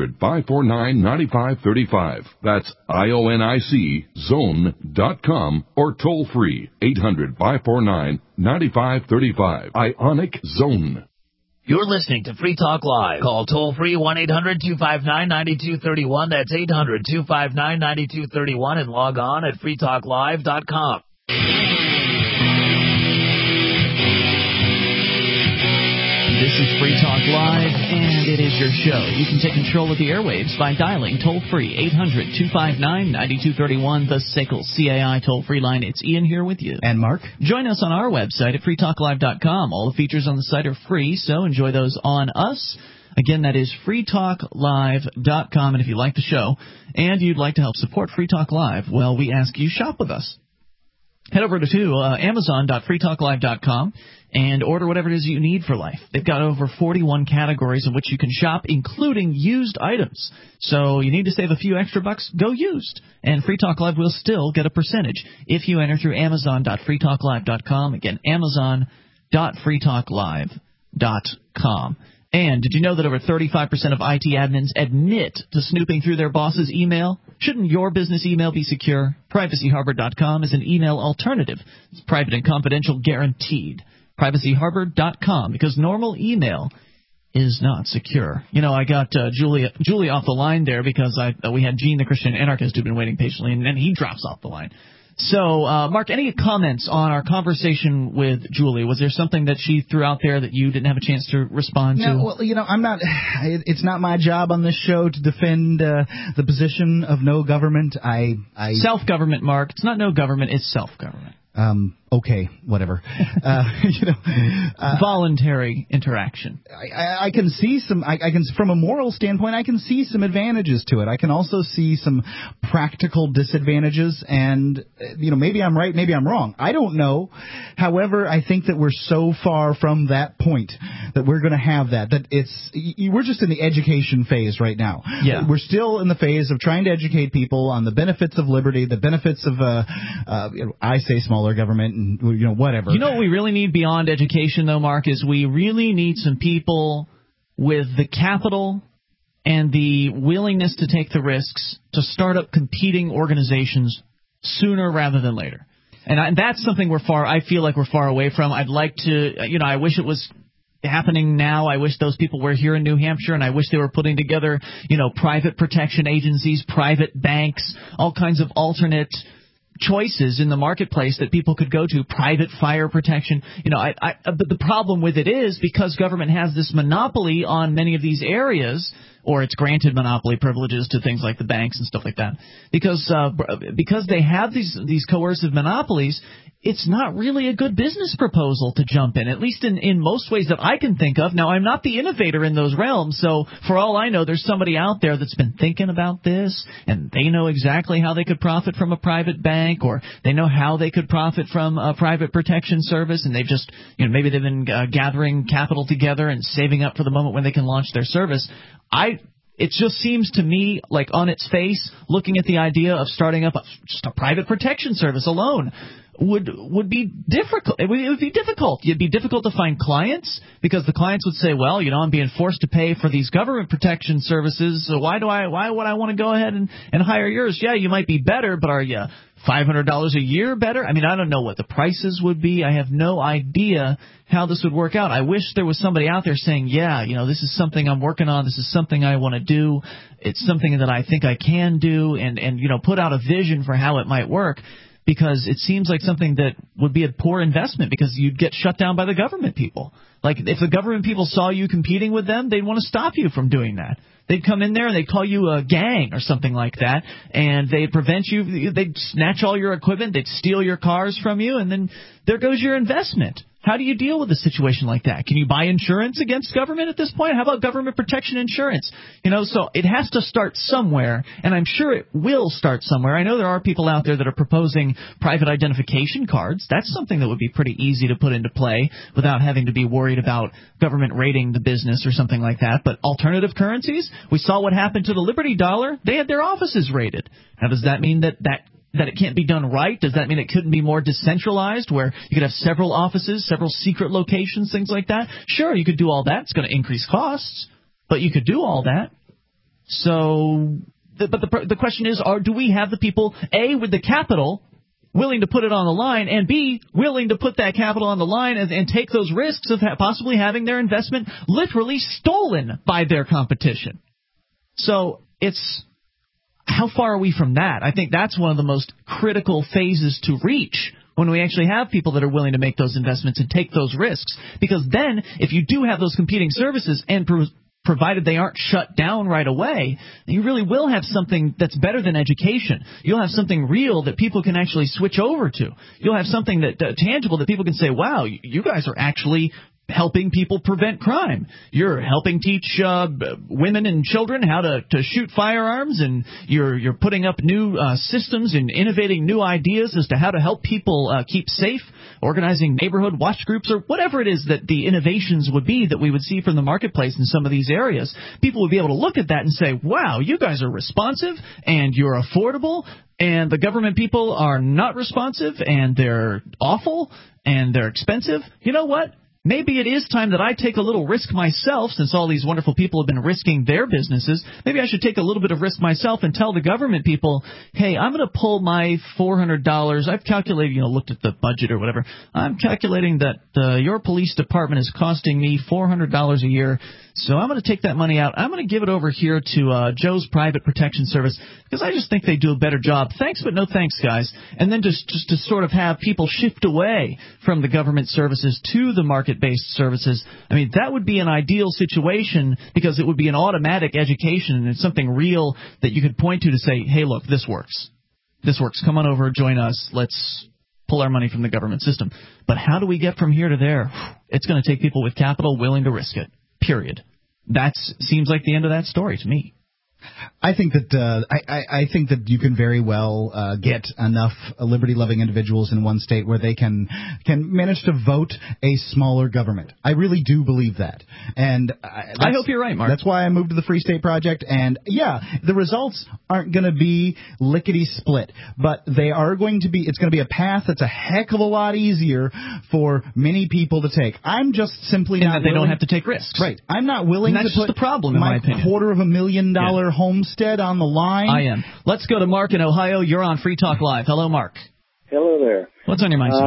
800-549-9535. That's IONIC zone.com or toll free 800-549-9535. Ionic Zone. You're listening to Free Talk Live. Call toll-free 1-800-259-9231. That's 800-259-9231 and log on at freetalklive.com. This is Free Talk Live, and it is your show. You can take control of the airwaves by dialing toll-free 800-259-9231, the SACL CAI toll-free line. It's Ian here with you. And Mark. Join us on our website at freetalklive.com. All the features on the site are free, so enjoy those on us. Again, that is freetalklive.com, and if you like the show and you'd like to help support Free Talk Live, well, we ask you shop with us. Head over to amazon.freetalklive.com and order whatever it is you need for life. They've got over 41 categories in which you can shop, including used items. So you need to save a few extra bucks, go used. And Free Talk Live will still get a percentage if you enter through amazon.freetalklive.com. Again, amazon.freetalklive.com. And did you know that over 35% of IT admins admit to snooping through their boss's email? Shouldn't your business email be secure? PrivacyHarbor.com is an email alternative. It's private and confidential, guaranteed. PrivacyHarbor.com, because normal email is not secure. You know, I got Julie off the line there because we had Gene, the Christian anarchist, who'd been waiting patiently, and then he drops off the line. So, Mark, any comments on our conversation with Julie? Was there something that she threw out there that you didn't have a chance to respond to? No, well, you know, I'm not. It's not my job on this show to defend the position of no government. Self-government, Mark. It's not no government. It's self-government. Okay, whatever. Voluntary interaction. I can see some. I can, from a moral standpoint, I can see some advantages to it. I can also see some practical disadvantages, and maybe I'm right, maybe I'm wrong. I don't know. However, I think that we're so far from that point that we're going to have that we're just in the education phase right now. Yeah, we're still in the phase of trying to educate people on the benefits of liberty, the benefits of I say smaller government. And, whatever. You know what we really need beyond education, though, Mark, is we really need some people with the capital and the willingness to take the risks to start up competing organizations sooner rather than later. And that's something I feel like we're far away from. I'd like to, I wish it was happening now. I wish those people were here in New Hampshire, and I wish they were putting together, private protection agencies, private banks, all kinds of alternate choices in the marketplace that people could go to, private fire protection. But the problem with it is because government has this monopoly on many of these areas, or it's granted monopoly privileges to things like the banks and stuff like that. Because they have these coercive monopolies, it's not really a good business proposal to jump in, at least in most ways that I can think of. Now, I'm not the innovator in those realms, so for all I know, there's somebody out there that's been thinking about this, and they know exactly how they could profit from a private bank, or they know how they could profit from a private protection service, and they've just, maybe they've been gathering capital together and saving up for the moment when they can launch their service. It just seems to me like on its face, looking at the idea of starting up just a private protection service alone would be difficult. It would be difficult. It'd be difficult to find clients because the clients would say, well, I'm being forced to pay for these government protection services, so why would I want to go ahead and hire yours? Yeah, you might be better, but are you $500 a year better? I mean, I don't know what the prices would be. I have no idea how this would work out. I wish there was somebody out there saying, yeah, this is something I'm working on. This is something I want to do. It's something that I think I can do, and put out a vision for how it might work, because it seems like something that would be a poor investment because you'd get shut down by the government people. Like, if the government people saw you competing with them, they'd want to stop you from doing that. They'd come in there and they'd call you a gang or something like that, and they'd prevent you. They'd snatch all your equipment. They'd steal your cars from you, and then there goes your investment. How do you deal with a situation like that? Can you buy insurance against government at this point? How about government protection insurance? So it has to start somewhere, and I'm sure it will start somewhere. I know there are people out there that are proposing private identification cards. That's something that would be pretty easy to put into play without having to be worried about government raiding the business or something like that. But alternative currencies, we saw what happened to the Liberty Dollar. They had their offices raided. Now, does that mean that it can't be done right? Does that mean it couldn't be more decentralized, where you could have several offices, several secret locations, things like that? Sure, you could do all that. It's going to increase costs, but you could do all that. So, but the question is, do we have the people, A, with the capital, willing to put it on the line, and B, willing to put that capital on the line and take those risks of possibly having their investment literally stolen by their competition? So how far are we from that? I think that's one of the most critical phases to reach when we actually have people that are willing to make those investments and take those risks. Because then, if you do have those competing services, and provided they aren't shut down right away, you really will have something that's better than education. You'll have something real that people can actually switch over to. You'll have something that tangible that people can say, wow, you guys are actually helping people prevent crime. You're helping teach women and children how to shoot firearms, and you're putting up new systems and innovating new ideas as to how to help people keep safe, organizing neighborhood watch groups, or whatever it is that the innovations would be that we would see from the marketplace in some of these areas. People would be able to look at that and say, wow, you guys are responsive, and you're affordable, and the government people are not responsive, and they're awful, and they're expensive. You know what? Maybe it is time that I take a little risk myself, since all these wonderful people have been risking their businesses. Maybe I should take a little bit of risk myself and tell the government people, hey, I'm going to pull my $400. I've calculated, looked at the budget or whatever. I'm calculating that your police department is costing me $400 a year, so I'm going to take that money out. I'm going to give it over here to Joe's Private Protection Service, because I just think they do a better job. Thanks, but no thanks, guys. And then just to sort of have people shift away from the government services to the market-based services. I mean, that would be an ideal situation, because it would be an automatic education, and it's something real that you could point to say, hey, look, this works. This works. Come on over, join us. Let's pull our money from the government system. But how do we get from here to there? It's going to take people with capital willing to risk it. Period. That seems like the end of that story to me. I think that I think that you can very well get enough liberty-loving individuals in one state where they can manage to vote a smaller government. I really do believe that, and I hope you're right, Mark. That's why I moved to the Free State Project. And yeah, the results aren't going to be lickety-split, but they are going to be. It's going to be a path that's a heck of a lot easier for many people to take. I'm just simply not. That they don't have to take risks, right? I'm not willing to put the problem, in my opinion. $250,000 homestead on the line. I am. Let's go to Mark in Ohio. You're on Free Talk Live. Hello, Mark. Hello there. What's on your mind,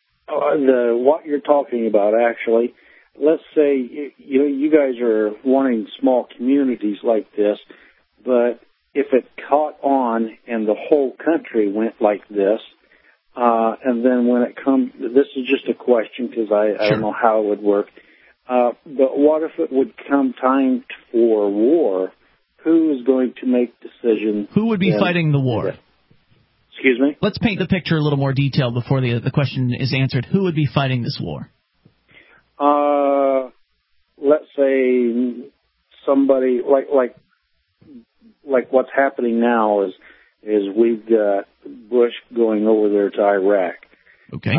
sir? What you're talking about, actually, let's say you guys are wanting small communities like this, but if it caught on and the whole country went like this, And then when it comes, this is just a question because I don't know how it would work. But what if it would come time for war? Who is going to make decisions? Who would be fighting the war? Excuse me? Let's paint the picture a little more detailed before the question is answered. Who would be fighting this war? Let's say somebody like what's happening now is we've got Bush going over there to Iraq. Okay.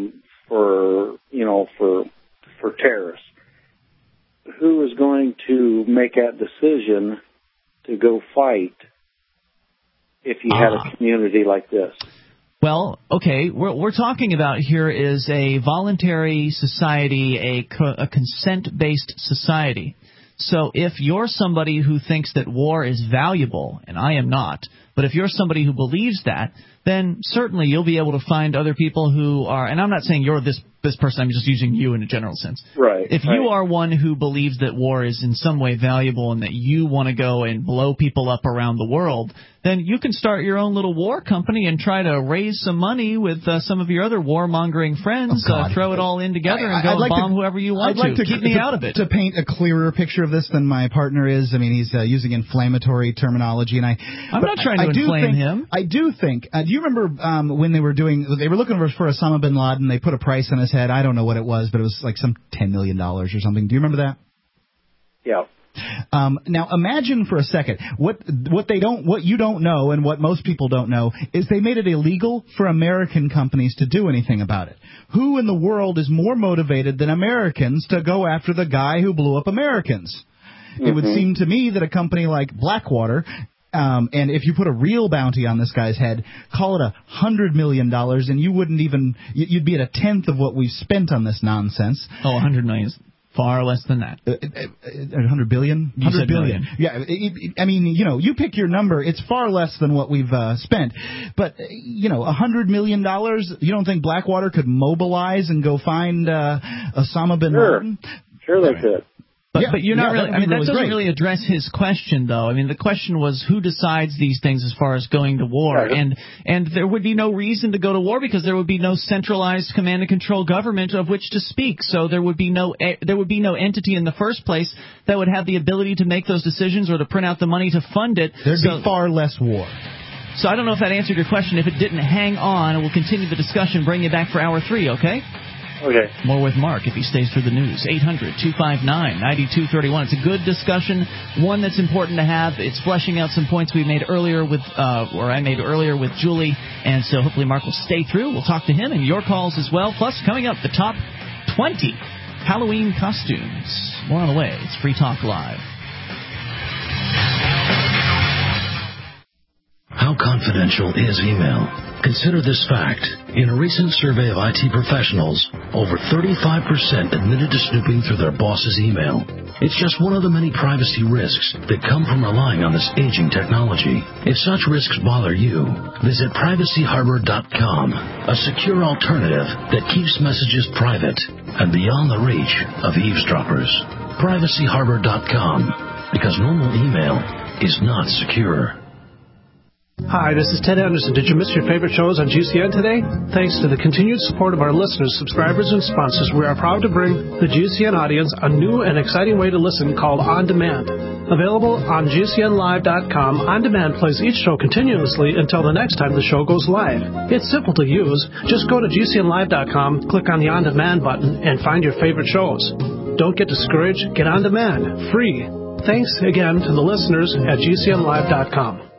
For terrorists. Who is going to make that decision to go fight if you had a community like this? Well, okay, what we're talking about here is a voluntary society, a consent-based society. So if you're somebody who thinks that war is valuable, and I am not, but if you're somebody who believes that, then certainly you'll be able to find other people who are, and I'm not saying you're this person, I'm just using you in a general sense. Right. If you are one who believes that war is in some way valuable and that you want to go and blow people up around the world, then you can start your own little war company and try to raise some money with some of your other warmongering friends, throw it all in together and go bomb whoever you want to. Keep me out of it. To paint a clearer picture of this than my partner is, I mean, he's using inflammatory terminology, and I'm not trying to inflame him. I do think. Do you remember when they were looking for Osama bin Laden? They put a price on his head. I don't know what it was, but it was like some $10 million or something. Do you remember that? Yeah. Now imagine for a second what you don't know and what most people don't know is they made it illegal for American companies to do anything about it. Who in the world is more motivated than Americans to go after the guy who blew up Americans? Mm-hmm. It would seem to me that a company like Blackwater, and if you put a real bounty on this guy's head, call it $100 million, and you'd be at a tenth of what we've spent on this nonsense. Oh, $100 million is far less than that. 100 billion? 100 billion. Yeah, I mean, you pick your number. It's far less than what we've spent. But, $100 million, you don't think Blackwater could mobilize and go find Osama bin Laden? Sure they could. But you're not really. I mean, that doesn't really address his question, though. I mean, the question was who decides these things as far as going to war, and there would be no reason to go to war because there would be no centralized command and control government of which to speak. So there would be no entity in the first place that would have the ability to make those decisions or to print out the money to fund it. There'd be far less war. So I don't know if that answered your question. If it didn't, hang on, and we'll continue the discussion. Bring you back for hour 3, okay? Okay. More with Mark if he stays through the news. 800-259-9231. It's a good discussion, one that's important to have. It's fleshing out some points we made earlier with, or I made earlier with Julie, and so hopefully Mark will stay through. We'll talk to him and your calls as well. Plus, coming up, the top 20 Halloween costumes. More on the way. It's Free Talk Live. How confidential is email? Consider this fact. In a recent survey of IT professionals, over 35% admitted to snooping through their boss's email. It's just one of the many privacy risks that come from relying on this aging technology. If such risks bother you, visit privacyharbor.com, a secure alternative that keeps messages private and beyond the reach of eavesdroppers. Privacyharbor.com, because normal email is not secure. Hi, this is Ted Anderson. Did you miss your favorite shows on GCN today? Thanks to the continued support of our listeners, subscribers, and sponsors, we are proud to bring the GCN audience a new and exciting way to listen called On Demand. Available on GCNlive.com, On Demand plays each show continuously until the next time the show goes live. It's simple to use. Just go to GCNlive.com, click on the On Demand button, and find your favorite shows. Don't get discouraged. Get On Demand. Free. Thanks again to the listeners at GCNlive.com.